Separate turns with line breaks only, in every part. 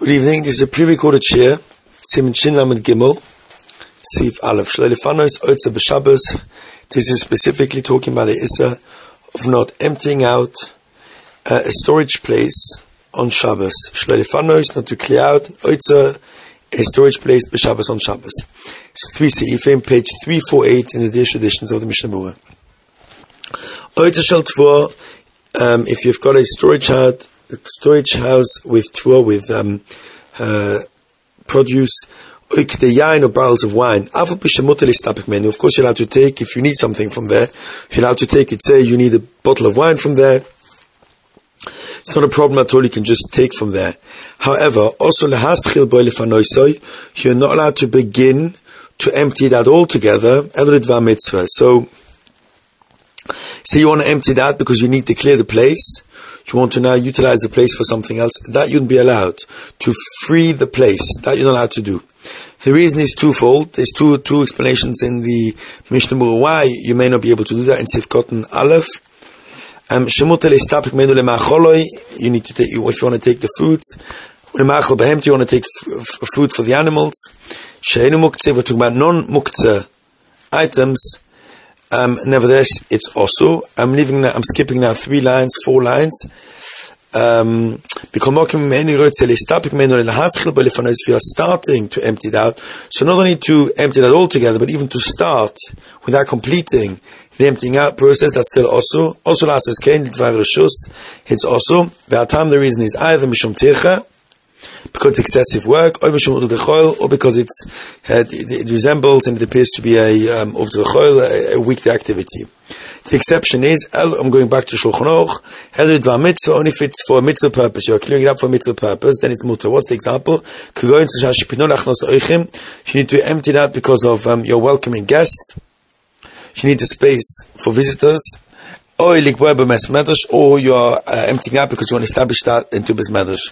Good evening. This is a pre-recorded shir, Siman Shin Lamed Gimel, Sif Aleph. Shloi Lefanos Oitza B'Shabbos. This is specifically talking about the issa of not emptying out a storage place on Shabbos. Shloi Lefanos, not to clear out Oitza, a storage place B'Shabbos on Shabbos. So 3 Seifim, page 348 in the Dish editions of the Mishnah Berurah. Oitza Shel Tvor, if you've got a storage house with tvor, with produce, the yain or barrels of wine. Of course, you're allowed to take, if you need something from there, you're allowed to take it. Say you need a bottle of wine from there. It's not a problem at all. You can just take from there. However, also you're not allowed to begin to empty that altogether. So, say you want to empty that because you need to clear the place. You want to now utilize the place for something else. That you wouldn't be allowed. To free the place, that you're not allowed to do. The reason is twofold. There's two explanations in the Mishnah Berurah why you may not be able to do that in Sifkot and Aleph. You need to take, if you want to take the foods, you want to take food for the animals. We're talking about non-muktzeh items. Nevertheless, it's also. I'm skipping now 4 lines. If you are starting to empty it out, so not only to empty it out altogether, but even to start without completing the emptying out process, that's still also. Also, it's also. The reason is either mishum tircha, because it's excessive work, or because it resembles and it appears to be a weekday activity. The exception is, I'm going back to Shulchan Aruch, only if it's for a mitzvah purpose. You're clearing it up for a mitzvah purpose, then it's mutter. What's the example? You need to empty it out because of your welcoming guests. You need the space for visitors. Or you're emptying out because you want to establish that into Beis Medrash.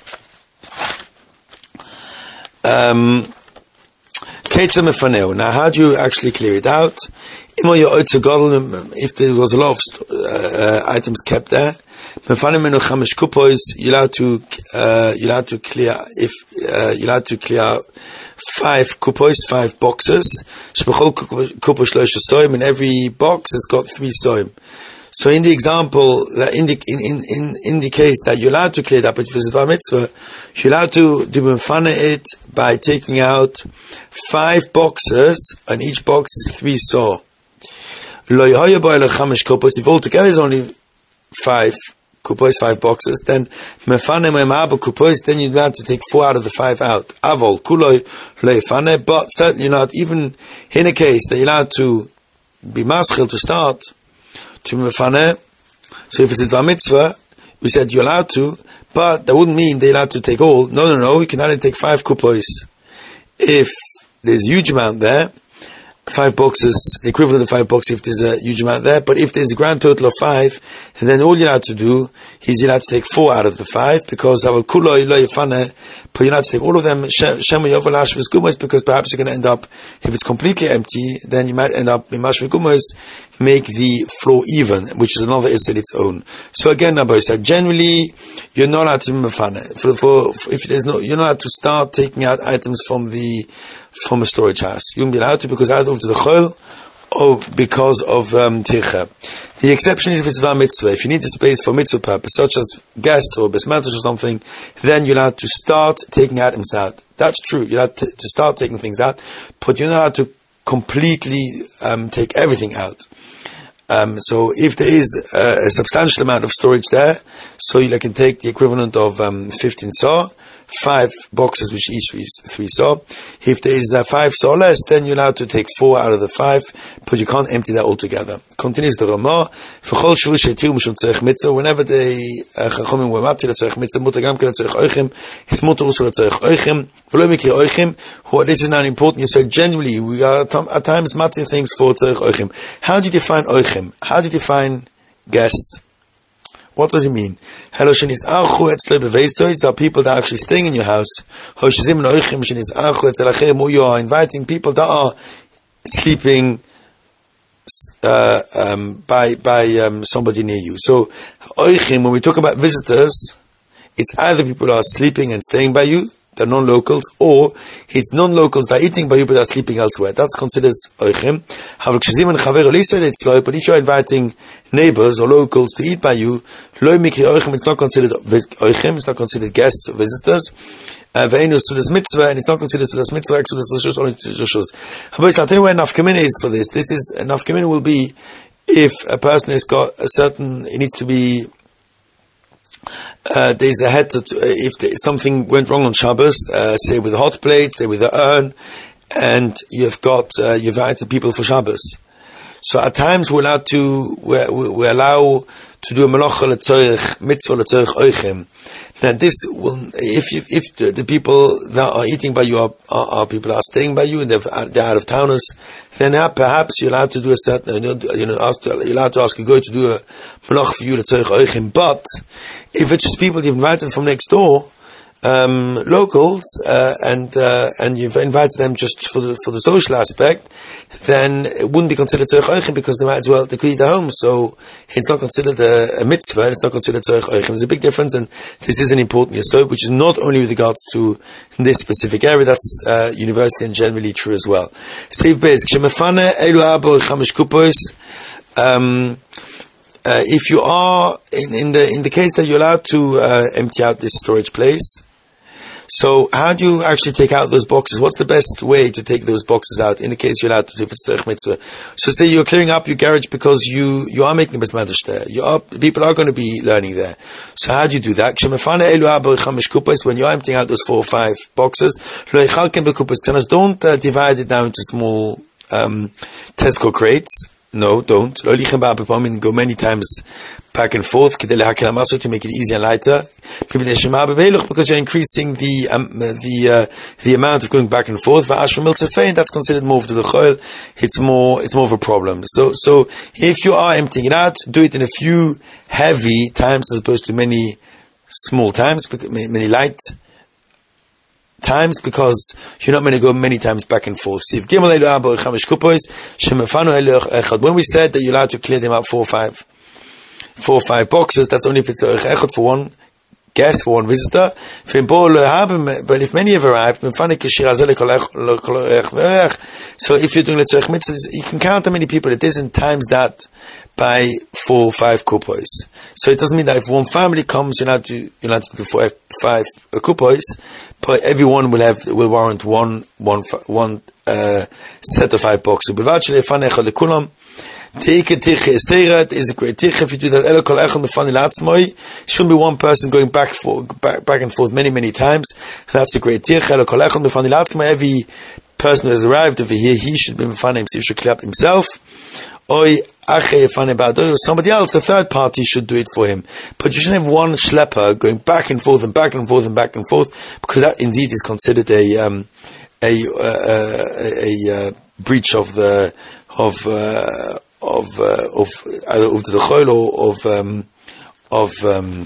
Now, how do you actually clear it out? If there was a lot of items kept there, you're allowed to clear 5 kupos, 5 boxes. In every box has got 3 soim. So in the example, in the case that you're allowed to clear it up, but if it's a mitzvah, you're allowed to do it by taking out 5 boxes, and each box is 3 saw. If altogether is only 5 kupos, 5 boxes, then then you're allowed to take 4 out of the 5 out. But certainly not, even in a case that you're allowed to be maschil to start, to mefane. So if it's a dvar mitzvah, we said you're allowed to, but that wouldn't mean they're allowed to take all. No. You can only take 5 kupos. If there's a huge amount there, 5 boxes, the equivalent of 5 boxes if there's a huge amount there. But if there's a grand total of 5, then all you're allowed to do is you're allowed to take 4 out of the 5, because but you're allowed to take all of them, because perhaps you're going to end up, if it's completely empty, then you might end up make the floor even, which is another issue in its own. So again, Rabbi said, generally, you're not allowed to you're not allowed to start taking out items from a storage house. You won't be allowed to, because either of the chol or because of tircha. The exception is if it's var mitzvah. If you need the space for mitzvah purpose, such as guests or Beis Medrash or something, then you're allowed to start taking items out. That's true. You're allowed to start taking things out, but you're not allowed to completely take everything out. So if there is a substantial amount of storage there, so you can take the equivalent of 15 saw, 5 boxes which each is 3 saw. If there is 5 saw less, then you're allowed to take 4 out of the 5, but you can't empty that altogether. Continues the Ramah. Whenever the Chachamim were matir letzorech mitzvah, mutar gam ken letzorech oichem, it's mutar also letzorech oichem. V'lo mikri oichem. This is now important. You said generally we are at times matir things for tzorech oichem. How do you define oichem? How do you define guests? What does it mean? These are people that are actually staying in your house. Or you are inviting people that are sleeping by somebody near you. So, when we talk about visitors, it's either people who are sleeping and staying by you, they're non-locals, or it's non-locals that are eating by you but are sleeping elsewhere. That's considered oichem. But if you're inviting neighbors or locals to eat by you, it's not considered oichem, it's not considered guests or visitors. And it's not considered sudas mitzvah, only rishus. I'll tell you where nafkamina is for this. This is, nafkamina will be if a person has got a certain, it needs to be, there's a head to, if something went wrong on Shabbos, say with the hot plate, say with the urn, and you've invited people for Shabbos. So at times we allow to do a malacha l'tzorech, mitzvah l'tzorech oichem. Now this will, if the people that are eating by you are people that are staying by you and they're out of towners, then perhaps you're allowed to do a certain, you're allowed to ask a guy to do a malacha for you l'tzorech oichem. But if it's just people you've invited from next door, locals, and you've invited them just for the social aspect, then it wouldn't be considered tzorech oichem because they might as well, they could eat at home, so it's not considered a mitzvah, and it's not considered tzorech oichem. There's a big difference, and this is an important yesod, which is not only with regards to this specific area, that's universally and generally true as well. If you are in the case that you're allowed to empty out this storage place, so how do you actually take out those boxes? What's the best way to take those boxes out in the case you're allowed to, if it's tzorech mitzvah? So say you're clearing up your garage because you are making a bes medrash there. People are going to be learning there. So how do you do that? When you're emptying out those 4 or 5 boxes, don't divide it down into small Tesco crates. No, don't. Go many times back and forth to make it easier and lighter. Because you're increasing the amount of going back and forth. That's considered more to the chol. It's more of a problem. So if you are emptying it out, do it in a few heavy times as opposed to many small times, many light times, because you're not going to go many times back and forth. When we said that you're allowed to clear them out 4 or 5 boxes, that's only if it's echad for one guest, for one visitor. But if many have arrived, so if you're doing the tzorech mitzvah, you can count how many people it is and times that by 4 or 5 kupos. So it doesn't mean that if one family comes, you're allowed to do 5 kupos, but everyone will warrant one set of 5 boxes. Tiche is a great tiche. If you do that, shouldn't be one person going back and forth many times. That's a great tiche. Every person who has arrived over here, he should be mefanim, so he should clear up himself. Somebody else, a third party, should do it for him. But you shouldn't have one schlepper going back and forth, because that indeed is considered a breach of the either of the chol or of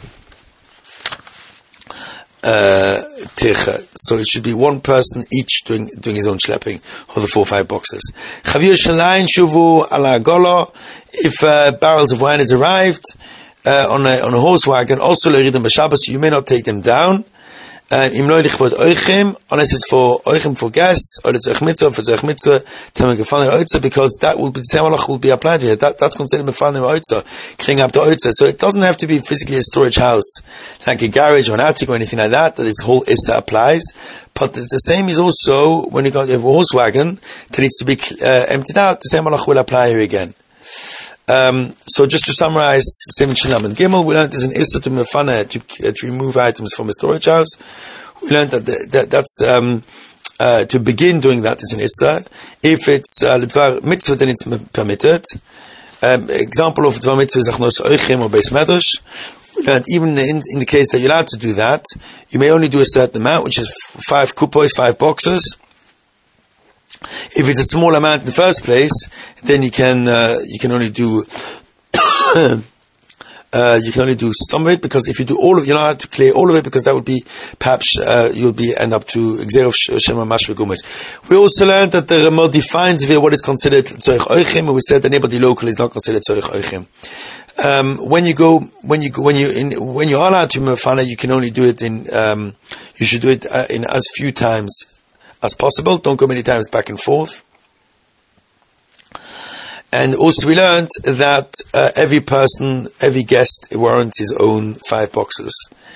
ticha. So it should be one person each doing his own schlepping of the 4 or 5 boxes. If barrels of wine has arrived on a horse wagon, also you may not take them down. Unless it's for oichem for guests, or it's tzorech mitzvah, because that will be, the same halach will be applied here. That's considered mefanim oitza, cleaning up the oitza. So it doesn't have to be physically a storage house, like a garage or an attic or anything like that this whole issa applies. But the same is also when you have a horse wagon that needs to be emptied out, the same halach will apply here again. So just to summarize, Siman Shin and Gimel, we learned there's an issa to mefana to remove items from a storage house. We learned that's to begin doing that is an issa. If it's l'dvar mitzvah, then it's permitted. Example of l'dvar mitzvah is achnos oichem or beis medrash. We learned even in the case that you're allowed to do that, you may only do a certain amount, which is 5 kupos, 5 boxes. If it's a small amount in the first place, then you can only do some of it, because if you do all of it, you're not allowed to clear all of it, because that would be perhaps you'll end up to Gzerov Shema Mash V'Gumesh. We also learned that the Ramah defines what is considered tzorech oichem, and we said that anybody local is not considered tzorech oichem. When you are allowed to mefana, you can only do it in You should do it in as few times as possible. Don't go many times back and forth. And also we learned that every guest warrants his own 5 boxes.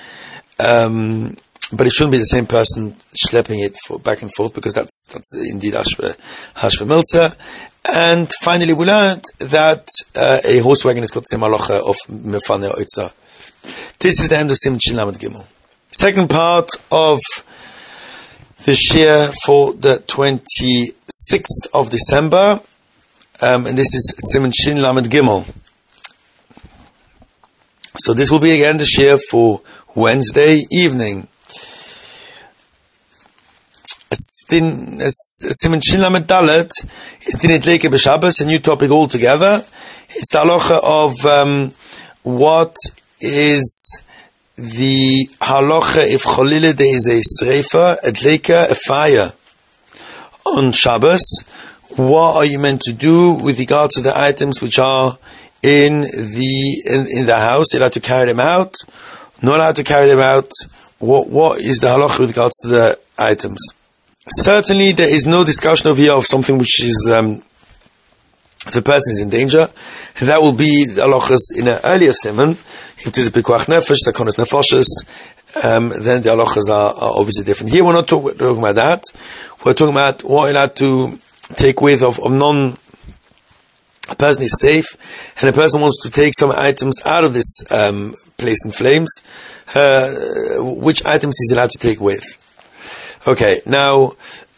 But it shouldn't be the same person schlepping it back and forth, because that's indeed hashva milza. And finally we learned that a horse wagon is got the same halacha of mefane oitza. This is the end of Siman Shin Lamed Gimel. Second part of the shir for the 26th of December, and this is Siman Shin Lamed Gimel. So this will be again the shir for Wednesday evening. Siman Shin Lamed Dalet is Dinit Leike B'Shabbos, a new topic altogether. It's the halacha of what is the halacha if cholile there is a sreifa, a dleika, a fire on Shabbos. What are you meant to do with regard to the items which are in the house? You're allowed to carry them out, not allowed to carry them out. What is the halacha with regards to the items? Certainly there is no discussion over here of something which is if the person is in danger. That will be the halachas in an earlier siman. If it is a pikuach nefesh, takonos nefoshes, then the halachas are obviously different. Here we're not talking about that. We're talking about what you're allowed to take with of non. A person is safe, and a person wants to take some items out of this place in flames. Which items is he allowed to take with? Okay, now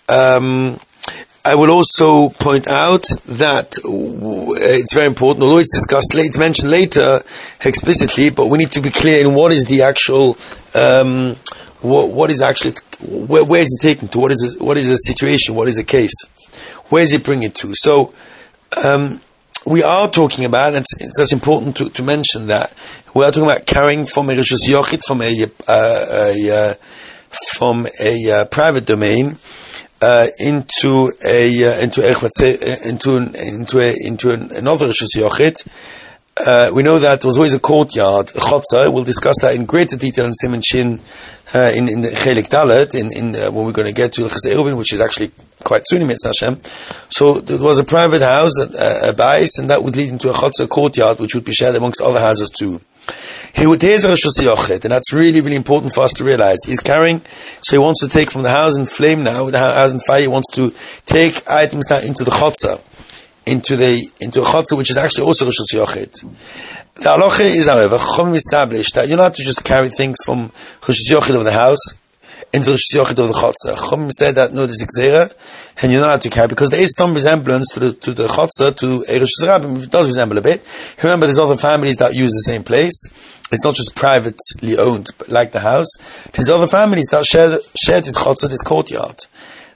I will also point out that it's very important, although it's mentioned later explicitly, but we need to be clear in what is the actual, what is actually, where is it taken to? What is the situation? What is the case? Where is it bringing it to? So, we are talking about, and that's important to mention that we are talking about carrying from a rishus yochid, from a private domain into another rishus yochid. We know that there was always a courtyard, a chotzer. We'll discuss that in greater detail in Siman Shin in the Chelik Dalet, when we're going to get to Ilchas Eruvin, which is actually quite soon in Mitzvah Hashem. So there was a private house, a bais, and that would lead into a chotzer courtyard, which would be shared amongst other houses too. Here's a rishus yochid, and that's really, really important for us to realize. He's carrying, so he wants to take from the house in flame now, the house in fire. He wants to take items now into the chotzer, into a chotzer, which is actually also rishus yochid. The halacha is, however, Chachamim established that you're not to just carry things from rishus yochid of the house into the rishus yochid of the chotzer. Chachamim said that no, there's a gzeira, and you're not allowed to carry, because there is some resemblance to the chotzer, to a rishus rabbim. It does resemble a bit. Remember, there's other families that use the same place. It's not just privately owned, like the house. There's other families that share this chotzer, this courtyard.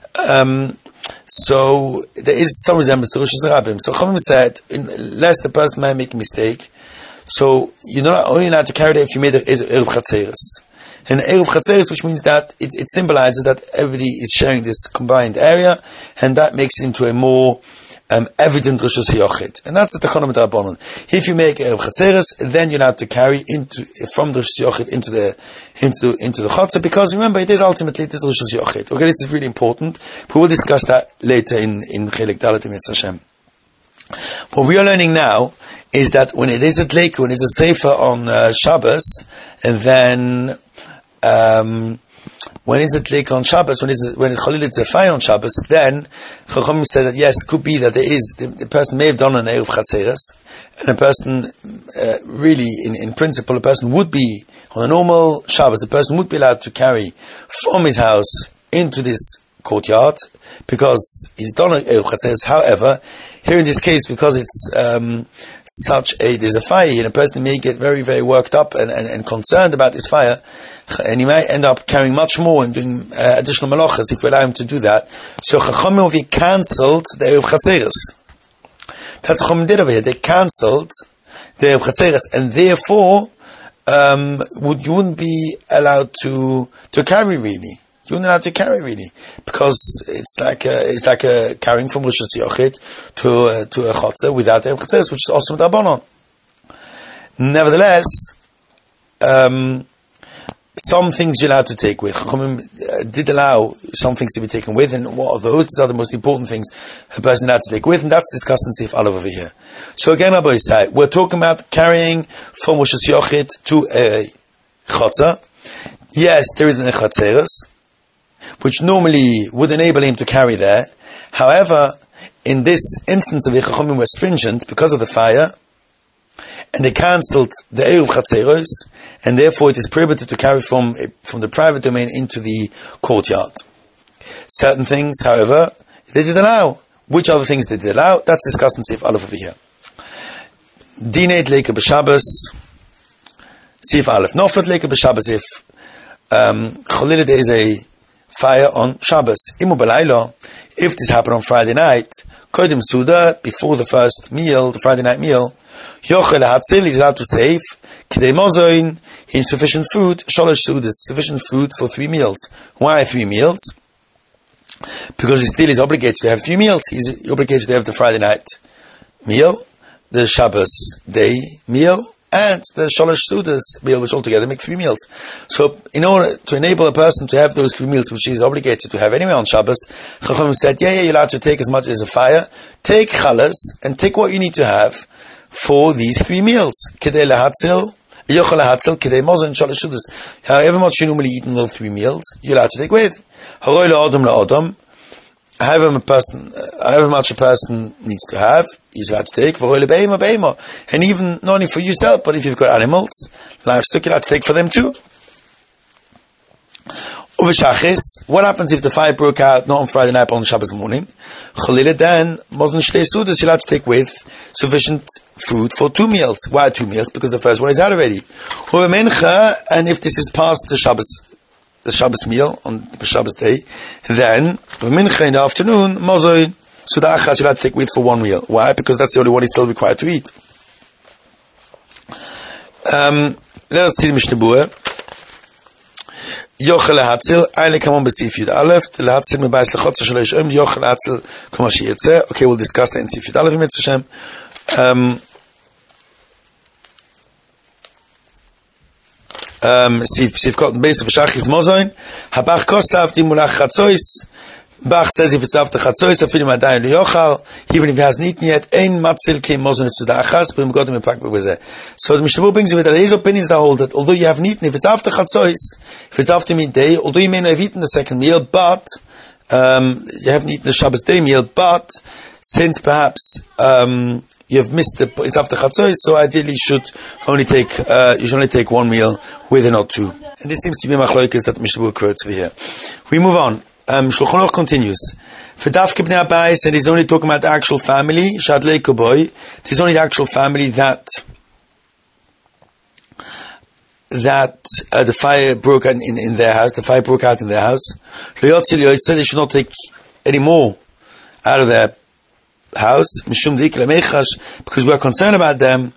So there is some resemblance to rishus rabbim. So Chachamim said, unless the person might make a mistake, so you're not only allowed to carry it if you made an eruv chatzeres. An eruv chatzeres, which means that it symbolizes that everybody is sharing this combined area, and that makes it into a more evident rishus yochid. And that's the Tachana D'Rabbanan. If you make eruv chatzeres, then you're allowed to carry from the rishus yochid into the chotzer, because remember, it is ultimately this rishus yochid. Okay, this is really important. We will discuss that later in Chelik Dalet in Mitzvah Hashem. What we are learning now is that when it is a dleika, when it's a sefer on Shabbos, and then when it's a dleika on Shabbos, when it's cholil, it's a fire on Shabbos, then Chachamim said that yes, could be that the person may have done an eruv chatzeres, and a person really, in principle, a person would be on a normal Shabbos, the person would be allowed to carry from his house into this courtyard, because he's done an eruv chatzeres. However, here in this case, because it's there's a fire here, and a person may get very, very worked up and concerned about this fire, and he might end up carrying much more and doing additional malachas if we allow him to do that. So Chachamim over here cancelled the eruv chatzeres. That's what Chachamim did over here. They cancelled the eruv chatzeres, and therefore you wouldn't be allowed to carry really. You wouldn't allowed to carry really, because it's like a carrying from rishus yochid to a chotzer without the chatzeres, which is also D'Rabbanan. Nevertheless, some things you're allowed to take with. Chachamim did allow some things to be taken with, and what are those? These are the most important things a person is allowed to take with, and that's discussed in Sif Aleph over here. So again, Rabbi Yisai, we're talking about carrying from Rosh Yochid to a Chotza. Yes, there is an Echatzeres, which normally would enable him to carry there. However, in this instance of Chachamim were stringent because of the fire, and they cancelled the Eruv Chatzeros, and therefore it is prohibited to carry from the private domain into the courtyard. Certain things, however, they did allow. Which other things they did allow? That's discussed in Sif Aleph over here. Dinei Leika b'Shabbos, Sif Aleph. Noflet Leika b'Shabbos if Cholila there is a fire on Shabbos. Imu b'Laylo, if this happened on Friday night, Kodim Suda, before the first meal, the Friday night meal, Yochel HaTzil is allowed to save Kidei Mozoin, insufficient food, Sholosh Sudas, sufficient food for 3 meals. Why 3 meals? Because he still is obligated to have 3 meals. He's obligated to have the Friday night meal, the Shabbos day meal, and the Sholosh Sudas meal, which altogether make 3 meals. So, in order to enable a person to have those 3 meals, which he is obligated to have anyway on Shabbos, Chachamim said, you're allowed to take as much as a fire, take chalas, and take what you need to have for these 3 meals. Kedei lehatzil, yochel lehatzil, kedei mozon, shalosh sudas. However much you normally eat in those 3 meals, you're allowed to take with. Haroi le'odom le'odom, however much a person needs to have, he's allowed to take. Haroi le'beima, beima. And even, not only for yourself, but if you've got animals, livestock, you're allowed to take for them too. What happens if the fire broke out not on Friday night but on Shabbos morning? Then Mosn Shtei Sudas, you're allowed to take with sufficient food for 2 meals. Why 2 meals? Because the first one is out already. And if this is past the Shabbos meal on the Shabbos day, then Mincha in the afternoon, Mozoin Sudachas, you're allowed to take with for 1 meal. Why? Because that's the only one he's still required to eat. Let us see the Mishnah Berurah. Yochel HaTzil, Eile Kamon B'Sif Yud Aleph, LeHatzil Mebayis Lechotza Shelo Yishom, Yochel HaTzil Kama Sheyitzeh. Okay, we'll discuss that in Sif Yud Aleph, Mitzvah Hashem. Sif Cotton Beis of Shachis Mozoin, Habach Kosav Timulach Chatzois. Bach says if it's after Chatzois, Afilim Adayin Liyochal, even if he hasn't eaten yet, Ein Matzil Keim Mozoin Tzudachas, B'im Godem Epak B'Bezeh. So the Mishnah Berurah brings with that there is opinions that hold that although you haven't eaten, if it's after Chatzois, if it's after midday, although you may not have eaten the second meal, but you haven't eaten the Shabbos day meal, but since perhaps you have missed it's after Chatzois, so ideally you should only take 1 meal with and not 2. And this seems to be Machloikas that the Mishnah Berurah quotes over here. We move on. Shulchan Aruch continues. For Dafke Bnei Abayis, and he's only talking about the actual family, Shadlei Koboy, there's only the actual family that the fire broke out in their house, the fire broke out in their house. They should not take any more out of their house, because we are concerned about them,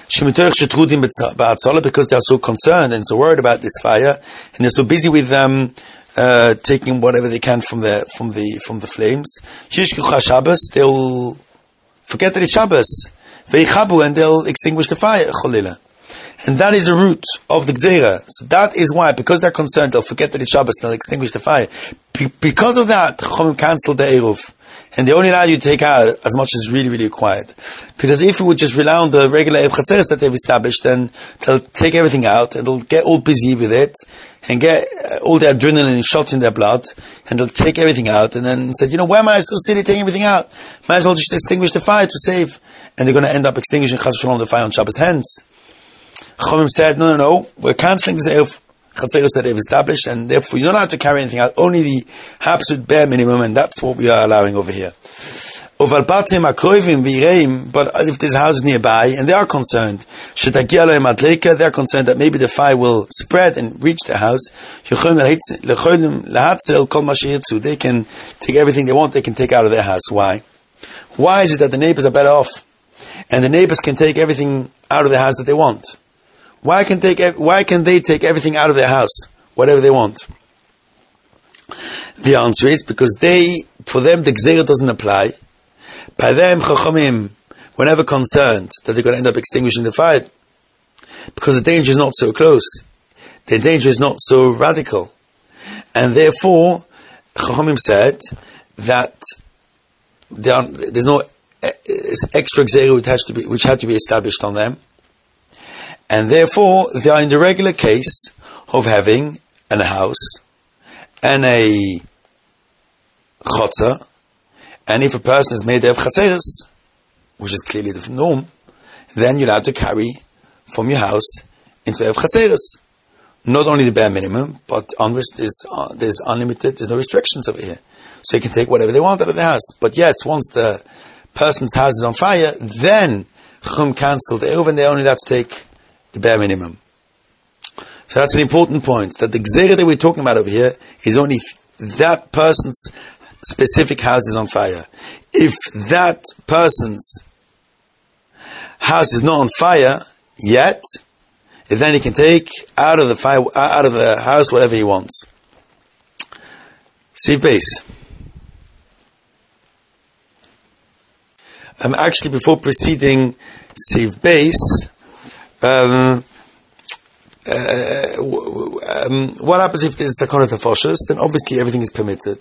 because they are so concerned and so worried about this fire, and they're so busy with them, taking whatever they can from the flames. They'll forget that it's Shabbos, and they'll extinguish the fire. And that is the root of the Gzeira. So that is why, because they're concerned, they'll forget that it's Shabbos and they'll extinguish the fire. Because of that, Chachamim cancelled the Eruv. And they only allow you to take out as much as really, really required. Because if you would just rely on the regular Eruv Chatzeres that they've established, then they'll take everything out and they'll get all busy with it and get all their adrenaline shot in their blood and they'll take everything out and then said, why am I so silly taking everything out? Might as well just extinguish the fire to save. And they're going to end up extinguishing Chas v'Shalom the fire on Shabbos. Hence, Chachamim said, no, we're cancelling this Eruv Chatzeros that they've established, and therefore you're not allowed to carry anything out, only the absolute bare minimum, and that's what we are allowing over here. But if there's houses nearby, and they are concerned, they're concerned that maybe the fire will spread and reach their house, they can take everything they want, they can take out of their house. Why? Why is it that the neighbors are better off, and the neighbors can take everything out of their house that they want? Why can they take everything out of their house, whatever they want? The answer is because for them the Gzeira doesn't apply. By them, Chachamim were never concerned that they're going to end up extinguishing the fire, because the danger is not so close. the danger is not so radical. And therefore, Chachamim said that there's no extra gzera which had to be established on them. And therefore, they are in the regular case of having a house and a chotzer, and if a person is made of chatzeres, which is clearly the norm, then you're allowed to carry from your house into the chatzeres. Not only the bare minimum, but there's unlimited, there's no restrictions over here. So you can take whatever they want out of the house. But yes, once the person's house is on fire, then Chum cancelled the Eruv, and they're only allowed to take the bare minimum. So that's an important point, that the gzera that we're talking about over here is only if that person's specific house is on fire. If that person's house is not on fire yet, then he can take out of the house whatever he wants. Siv base. Actually, before proceeding Siv base, what happens if there's Sakonas Nefashos? Then obviously everything is permitted.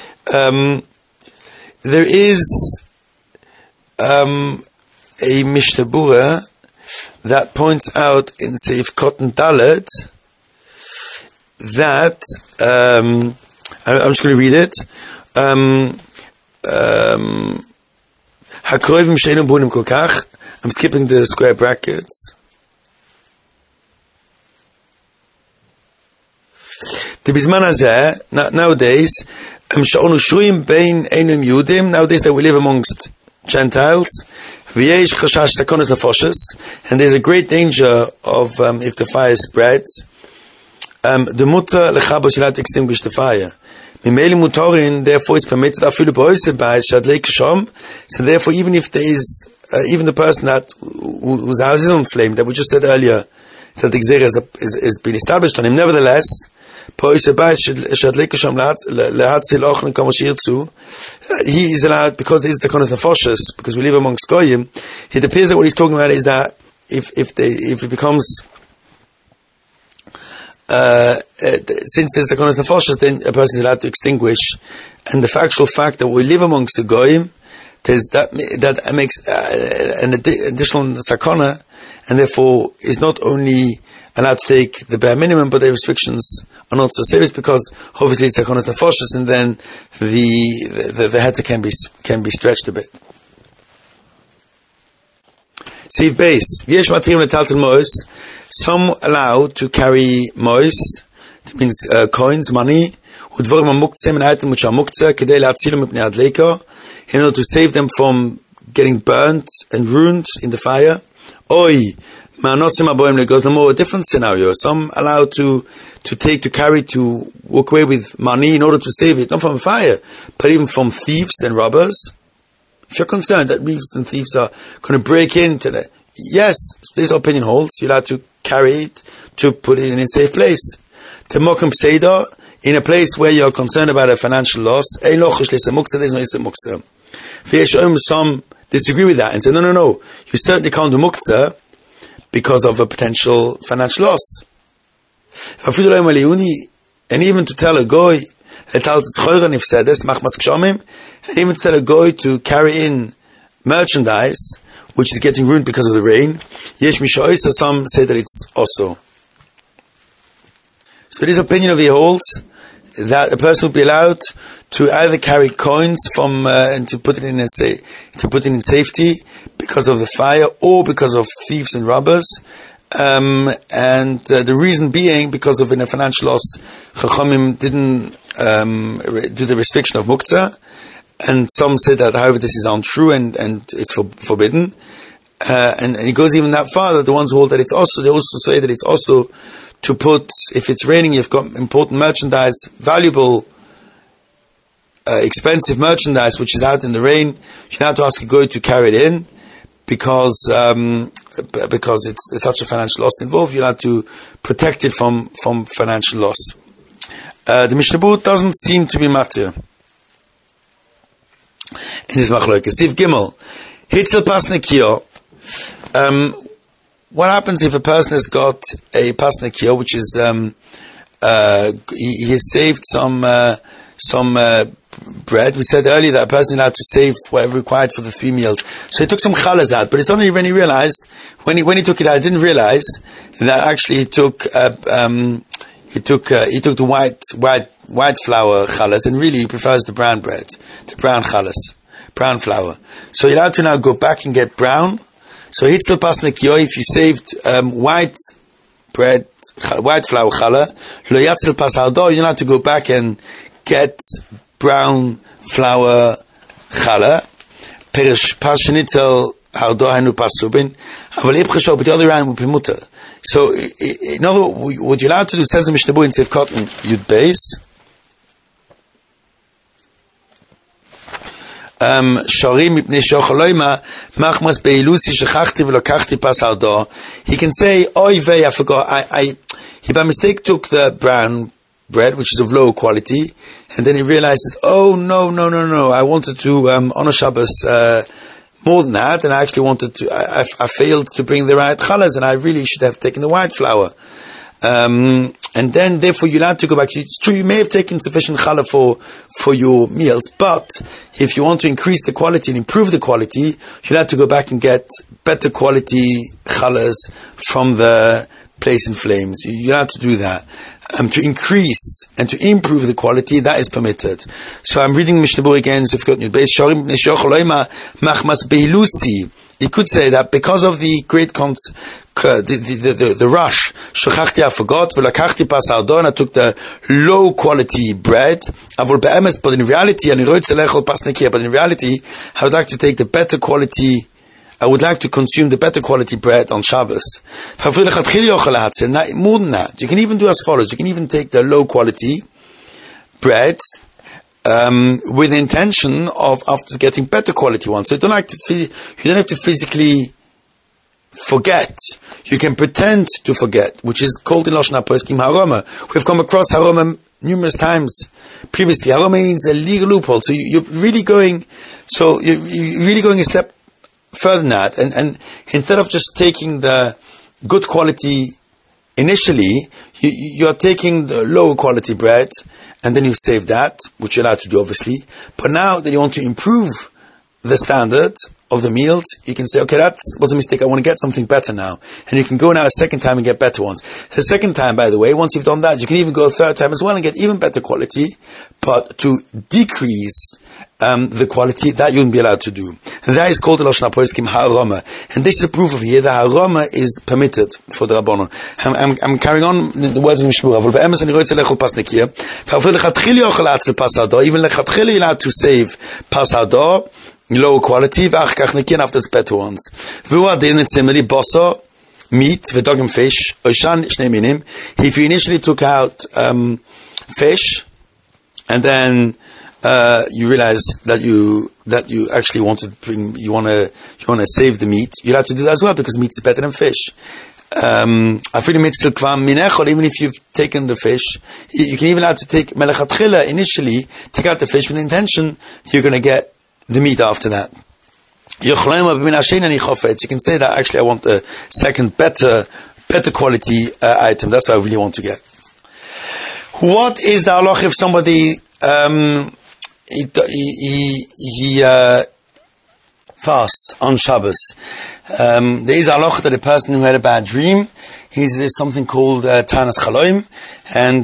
There is a Mishnah Berurah that points out in Seif Cotton Dalet that I'm just going to read it. I'm skipping the square brackets. Nowadays, nowadays that we live amongst Gentiles, and there's a great danger of if the fire spreads, the mutter lechabos, you'll have to extinguish the fire. Therefore it's permitted. So therefore, even if there is even the person whose house is on flame, that we just said earlier that the gzera has been established on him, nevertheless, he is allowed, because there is a Sakonas Nefashos, because we live amongst Goyim. It appears that what he's talking about is that if it becomes since there's a Sakonas Nefashos, then a person is allowed to extinguish. And the factual fact that we live amongst the Goyim, that makes an additional sakana, and therefore is not only allowed to take the bare minimum, but the restrictions are not so serious, because obviously it's Sakonas Nefashos, and then the heter can be stretched a bit. Siv base. V'yesh matrim letaltel mois. Some allow to carry mois, it means coins, money, udvorim amuktzeh, an item which are muktzeh, kedei le'atzilum mipnei adleika, in order to save them from getting burnt and ruined in the fire. Oi, ma'anotzim aboim legoz lemo, a different scenario. Some allow to walk away with money in order to save it, not from fire, but even from thieves and robbers. If you're concerned that thieves and thieves are going to break into the, yes, this opinion holds, you're allowed to carry it, to put it in a safe place. Temokim Seder, in a place where you're concerned about a financial loss, there's no Isam Muktzah. Some disagree with that and say, no, you certainly can't do Muktzah because of a potential financial loss. And even to tell a goy, and even to tell a goy to carry in merchandise which is getting ruined because of the rain, some say that it's also. So this opinion of he holds that a person would be allowed to either carry coins from and to put it in safety because of the fire, or because of thieves and robbers. The reason being because of in a financial loss, Chachamim didn't do the restriction of Muktzah, and some say that however this is untrue and it's forbidden, and it goes even that far that the ones who hold that it's also, they also say that it's also to put, if it's raining, you've got important merchandise, valuable, expensive merchandise which is out in the rain, you have to ask a goy to carry it in, because it's such a financial loss involved. You'll have to protect it from financial loss. The Mishnah Berurah doesn't seem to be matir in his machlokes. Siv Gimel, Hitzel Pasnekiyo. what happens if a person has got a pasnakio, which is he has saved some bread? We said earlier that a person had to save whatever required for the 3 meals. So he took some chalas out, but it's only when he realized, when he took it out, I didn't realize that actually he took the white flour chalas, and really he prefers the brown bread, the brown chalas, brown flour. So you're allowed to now go back and get brown. So hitzel pasnakio, if you saved white bread, white flour challah, lo yatzel pas hardo, you're allowed to go back and get brown flour challah. Perish pashnitzel hardo hainu pasubin. Aval ibchasho, but the other round would be mutter. So, in other words, what you're allowed to do, says the Mishnah Berurah in Seif Cotton Yud Beis, Sharim mipnei shochaloima machmas beilusi shechachti v'lokachti pas hardo. He can say, oy vey, I forgot, he by mistake took the brown bread, which is of low quality, and then he realizes, oh no, I wanted to honor Shabbos more than that, and I actually wanted to, I failed to bring the right challahs, and I really should have taken the white flour. And then, therefore, you're allowed to go back. It's true, you may have taken sufficient challah for your meals, but if you want to increase the quality and improve the quality, you'll have to go back and get better quality challahs from the place in flames. You're allowed to do that. To increase and to improve the quality, that is permitted. So I'm reading Mishnah Berurah again. He could say that because of the great the rush, shechachti, I forgot, v'lakachti pas hardo, and I took the low quality bread, but in reality, I would like to take the better quality, I would like to consume the better quality bread on Shabbos. More than that, you can even do as follows. You can even take the low quality bread with the intention of after getting better quality ones. So you don't have to physically forget. You can pretend to forget, which is called in Lashon HaPoskim haroma. We've come across haroma numerous times previously. Haroma means a legal loophole. So you're really going a step further than that, and instead of just taking the good quality initially, you're taking the low quality bread, and then you save that, which you're allowed to do obviously, but now that you want to improve the standard of the meals, you can say, okay, that was a mistake, I want to get something better now, and you can go now a second time and get better ones. The second time, by the way, once you've done that, you can even go a third time as well and get even better quality, but to decrease the quality, that you wouldn't be allowed to do. And that is called the Lashon HaPoskim haroma. And this is a proof of here that haroma is permitted for the Rabbanon. I'm carrying on the words of Mishnah Berurah. Even lechatchili you're allowed to save pas hardo, low quality, and after it's better ones. Meat, v'dogim fish, if you initially took out fish, and then you realize that you actually want to you want to save the meat, you'll have to do that as well, because meat is better than fish. Even if you've taken the fish, you can even have to take melechatchila initially, take out the fish with the intention you're going to get the meat after that. You can say that actually I want a second better quality item. That's what I really want to get. What is the halach if somebody he fasts on Shabbos? There is a halach that a person who had a bad dream, there's something called Tanas Chaloim, and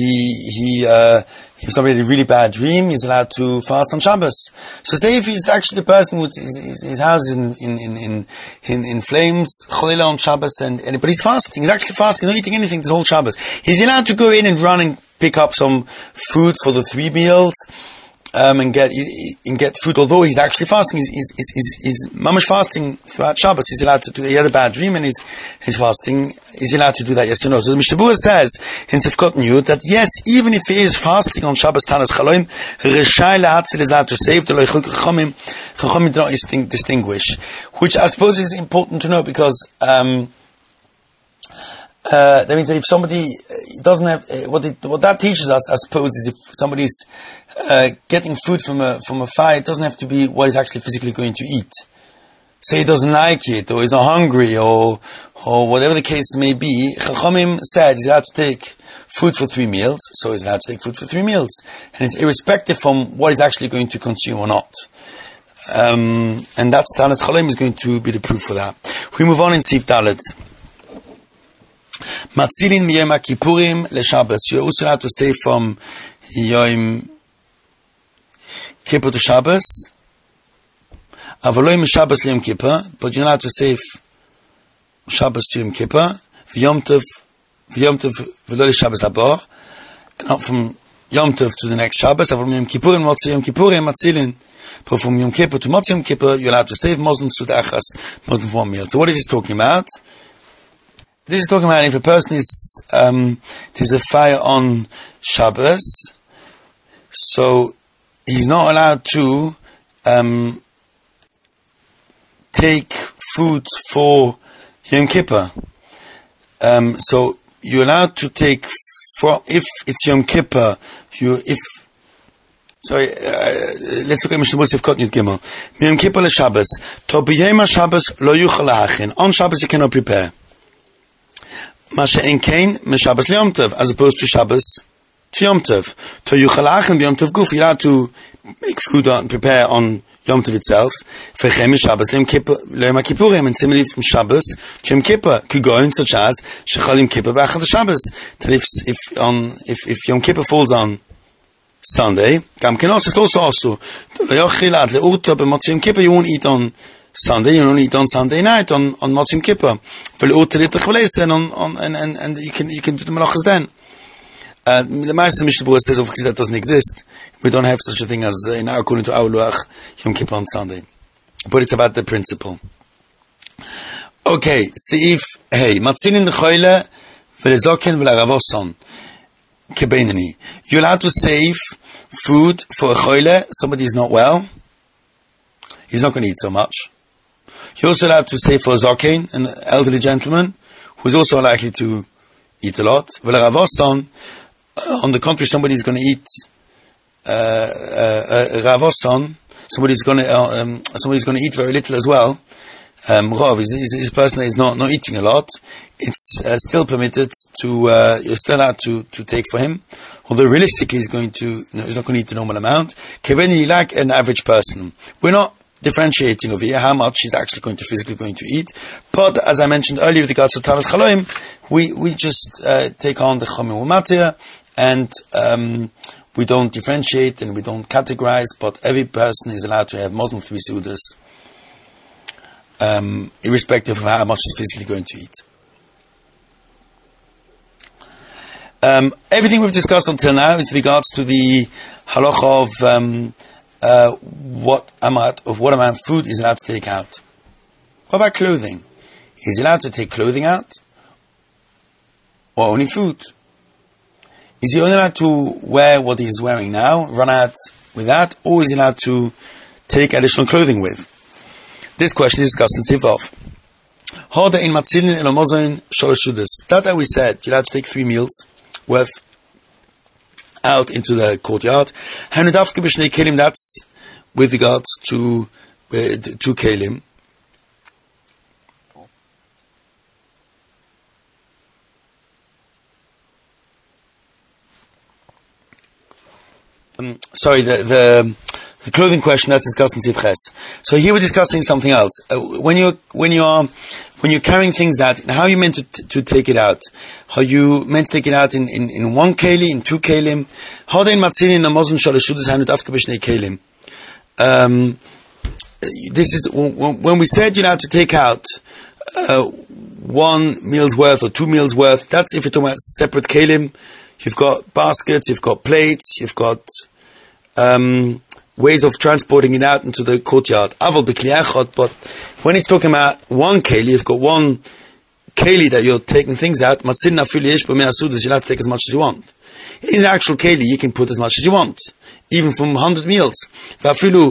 if somebody had a really bad dream, he's allowed to fast on Shabbos. So say if he's actually the person with his house in flames, Cholila on Shabbos, but he's fasting, he's actually fasting, he's not eating anything this whole Shabbos. He's allowed to go in and run and pick up some food for the 3 meals, and get food, although he's actually fasting. He's mamash fasting throughout Shabbos. He's allowed to do that. He had a bad dream and he's fasting. Is he allowed to do that? Yes or no? So the Mishnah Berurah says in Seif Cotton Yud that yes, even if he is fasting on Shabbos Tanas Chaloim, Reshai Lehatzil is allowed to save. The Chachamim do not distinguish, which I suppose is important to know, because that means that if somebody doesn't have what that teaches us, I suppose, is if somebody's getting food from a fire, it doesn't have to be what he's actually physically going to eat. say he doesn't like it, or he's not hungry, or whatever the case may be, Chachamim said he's allowed to take food for 3 meals, so he's allowed to take food for 3 meals. And it's irrespective from what he's actually going to consume or not. And that's Tanas Chachamim is going to be the proof for that. We move on in Sif Dalet. Matzilin miyom HaKippurim le-Shabbos. You're also allowed to say from Yom Kippur to Shabbos. Avaloi Shabbos le Yom Kippur, but you're allowed to say Shabbos to Yom Kippur. V'Yom Tov v'lo le-Shabbos haba, not from Yom Tov to the next Shabbos. Avaloi Yom Kippurim Motzi Yom Kippurim Matzilin. But from Yom Kippur to Motzi Yom Kippur, you're allowed to save Muslim Suda Achas, Muslim for 1 meal. So what is this talking about? This is talking about if a person is, there's a fire on Shabbos, so he's not allowed to take food for Yom Kippur. So you're allowed to take, if it's Yom Kippur, let's look at Mishnah Berurah Sifkot Yud Gimel. Yom Kippur le Shabbos. To b'yom Shabbos lo yuchal la'achin. On Shabbos you cannot prepare. Masha en kain me Shabbos le Yom Tov, as opposed to Shabbos to Yom Tov. To yuchal la'achin b'Yom Tov guf. You're allowed to make food and prepare on Yom Tov itself. Fechem me Shabbos le Yom Kippurim. And similarly from Shabbos to Yom Kippur. Kugoin, such as Shechal Yom Kippur b'achad Shabbos. That if Yom Kippur falls on Sunday, it's also Yom Kippur, you won't eat on Sunday, you only eat on Sunday night on Yom Kippur. And you can do the malachas then. The Ma'aseh Mishnah Berurah says obviously that doesn't exist. We don't have such a thing as according to our Luach Yom Kippur on Sunday. But it's about the principle. Okay, Seif Hey, Matzilin l'choyle v'lezoken v'laravoson. You're allowed to save food for a choyle, somebody is not well, he's not going to eat so much. You're also allowed to save for a zokein, an elderly gentleman, who's also likely to eat a lot. On the contrary, somebody is going to eat ravoson, somebody's going to eat very little as well. Rav is a person that is not eating a lot. It's still permitted to, you're still allowed to take for him. Although realistically he's not going to eat the normal amount. Keveni like an average person. We're not differentiating over here how much he's actually physically going to eat. But as I mentioned earlier with regards to Taras Chaloim, we just take on the Chomim Umatir, and we don't differentiate and we don't categorize, but every person is allowed to have Muslim 3 Seudas, irrespective of how much he's physically going to eat. Everything we've discussed until now is with regards to the halacha of what amount of food is allowed to take out. What about clothing? Is he allowed to take clothing out, or only food? Is he only allowed to wear what he's wearing now, run out with that, or is he allowed to take additional clothing with? This question is discussed in Sivov. That we said, you're allowed to take 3 meals worth out into the courtyard. That's with regards to 2 kelim. The clothing question that's discussed in Sif Ches. So here we're discussing something else. When you're carrying things out, how are you meant to take it out? Are you meant to take it out in 1 keli, in 2 kelim? This is when we said you're allowed to take out 1 meal's worth or 2 meals worth. That's if you're talking about separate kelim. You've got baskets, you've got plates, you've got ways of transporting it out into the courtyard. But when it's talking about 1 keli, you've got 1 keli that you're taking things out. You're allowed to take as much as you want. In the actual keli, you can put as much as you want, even from 100 meals. Even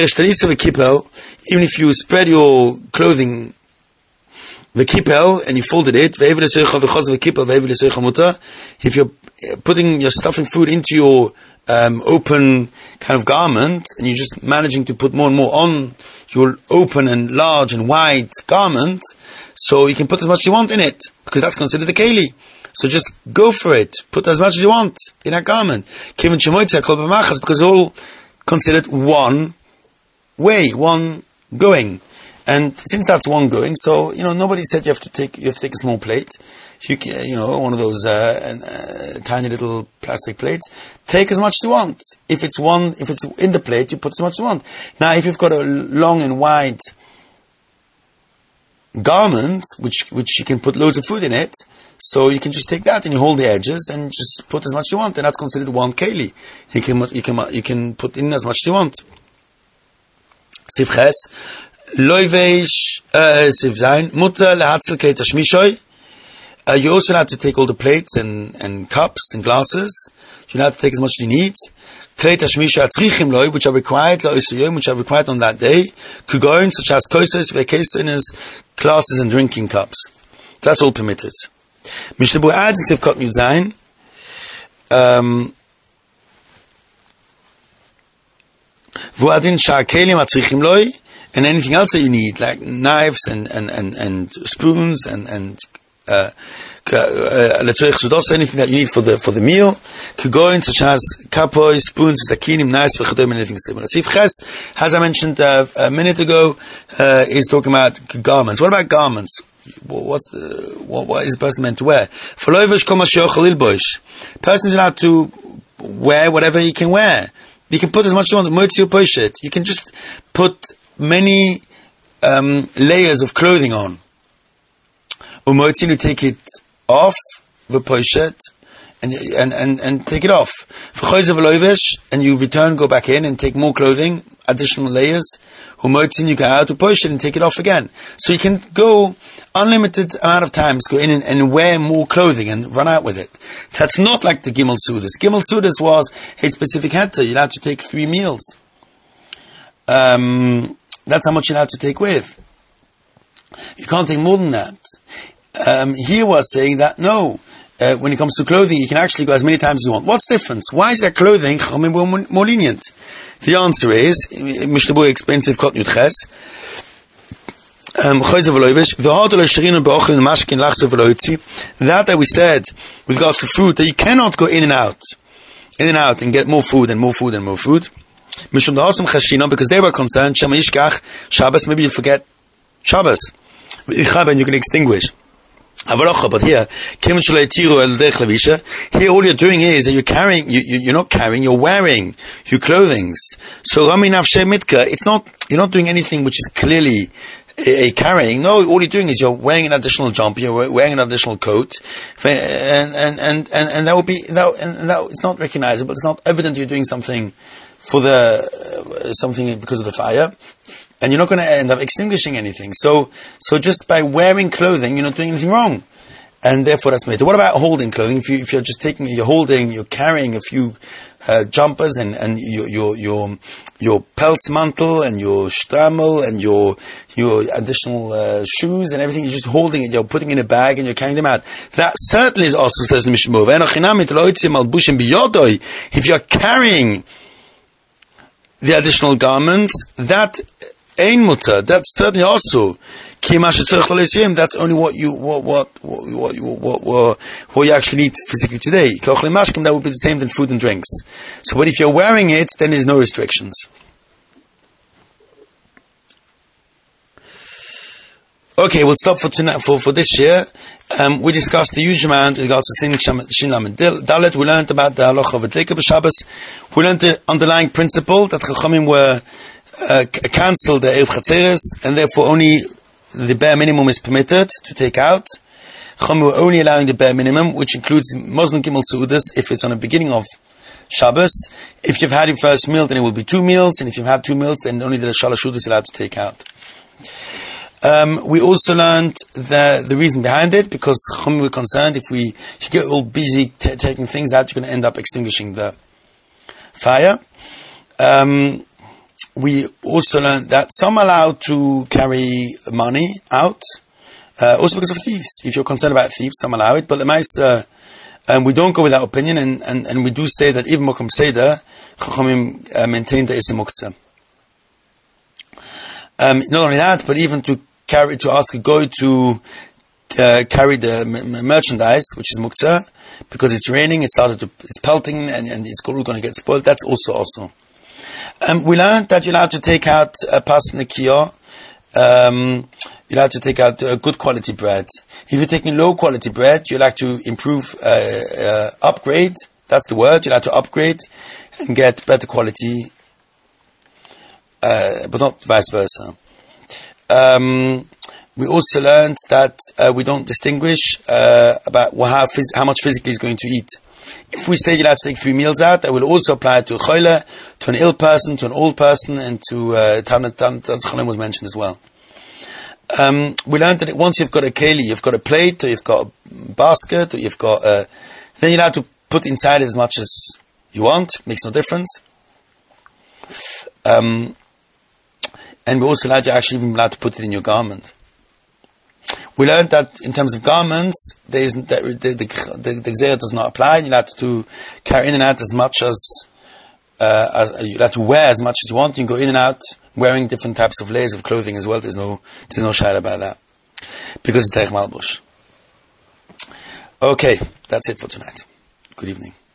if you spread your clothing the kippel and you folded it, if you're putting your stuffing food into your open kind of garment, and you're just managing to put more and more on your open and large and wide garment, so you can put as much as you want in it, because that's considered a keli. So just go for it. Put as much as you want in that garment. Because it's all considered one way, one going. And since that's one going, so, nobody said you have to take a small plate. You can, one of those tiny little plastic plates. Take as much as you want. If it's in the plate, you put as much as you want. Now, if you've got a long and wide garment, which you can put loads of food in it, so you can just take that and you hold the edges and just put as much as you want, and that's considered one keli. You can put in as much as you want. Sif Ches, Loivesh, Sif Zayin, Mutter lehatzel kleit hashmishoy. You also have to take all the plates and cups and glasses. You have to take as much as you need. Kleit hashmishoy atzrichim loy, which are required which are required on that day. Kugoin, such as kosos, vacationers, glasses and drinking cups. That's all permitted. Mishnah Berurah adds in Sivkot Yud Zayin, V'adin sha'ar kelim atzrichim loy, and anything else that you need, like knives and spoons and anything that you need for the meal, kugoin, such as kapoy, spoons, zakinim, knives, v'chadoim, and anything similar. Sif Ches, as I mentioned a minute ago, is talking about garments. What about garments? What is the person meant to wear? Person is allowed to wear whatever he can wear. You can put as much as you want. You can just put many layers of clothing on. You take it off, and take it off. And you return, go back in and take more clothing, additional layers. You go out to push it and take it off again. So you can go unlimited amount of times, go in and wear more clothing and run out with it. That's not like the Gimel Sudas. Gimel Sudas was a specific heter. You're allowed to take 3 meals. That's how much you're allowed to take with. You can't take more than that. He was saying that no, when it comes to clothing, you can actually go as many times as you want. What's the difference? Why is that clothing more lenient? The answer is, Mishnah Berurah explains in Sivkot Yud Ches, that we said with regards to food, that you cannot go in and out and get more food and more food and more food. Because they were concerned, Shabbos, maybe you'll forget Shabbos, and you can extinguish. But here all you're doing is that you're not carrying, you're wearing your clothing. So you're not doing anything which is clearly a carrying. No, all you're doing is you're wearing an additional jumper, you're wearing an additional coat, and that would be that it's not recognizable. It's not evident you're doing something for something because of the fire. And you're not going to end up extinguishing anything. So just by wearing clothing, you're not doing anything wrong. And therefore that's made. What about holding clothing? If you're just you're carrying a few jumpers and your pelts mantle and your shtamel and your additional shoes and everything, you're just holding it, you're putting it in a bag and you're carrying them out. That certainly is also, says the Mishnah Berurah. If you're carrying the additional garments, that Ein mutter, that's certainly also that's only what you actually need physically today. That would be the same than food and drinks. So, but if you're wearing it, then there's no restrictions. Okay, we'll stop for tonight for this year. We discussed the huge amount with regards to Shin Lamed Dalet. We learned about the halacha of Adlika b'Shabbos. We learned the underlying principle that Chachamim were cancelled the Erev Chatzeres, and therefore only the bare minimum is permitted to take out. Chachamim were only allowing the bare minimum, which includes Muslim Gimel Seudas if it's on the beginning of Shabbos. If you've had your first meal, then it will be 2 meals, and if you've had 2 meals, then only the Shalosh Seudas is allowed to take out. We also learned the reason behind it, because Chachamim were concerned if you get all busy taking things out, you're going to end up extinguishing the fire. We also learned that some are allowed to carry money out, also because of thieves. If you're concerned about thieves, some allow it, but the mice, we don't go with that opinion, and we do say that even Mokum Seder, Chachamim maintain the Issa Muktzah. Not only that, but even to ask a goy to carry the merchandise, which is Muktzah, because it's raining, it's pelting, and it's all going to get spoiled. That's also. We learned that you're allowed to take out a pas nekiyah. You're allowed to take out good quality bread. If you're taking low quality bread, you're allowed to improve, upgrade. That's the word. You're allowed to upgrade and get better quality, but not vice versa. We also learned that we don't distinguish about how much physically he's going to eat. If we say you're allowed to take 3 meals out, that will also apply to a choyle, to an ill person, to an old person, and to Tanat Chalim was mentioned as well. We learned that once you've got a keli, you've got a plate, or you've got a basket, or you've got then you're allowed to put inside it as much as you want. Makes no difference. And we're also allowed to put it in your garment. We learned that in terms of garments, the Gzera does not apply. You're allowed to carry in and out as much as you're allowed to wear as much as you want. You can go in and out wearing different types of layers of clothing as well. There's no shayla about that, because it's Teich Malbush. Okay, that's it for tonight. Good evening.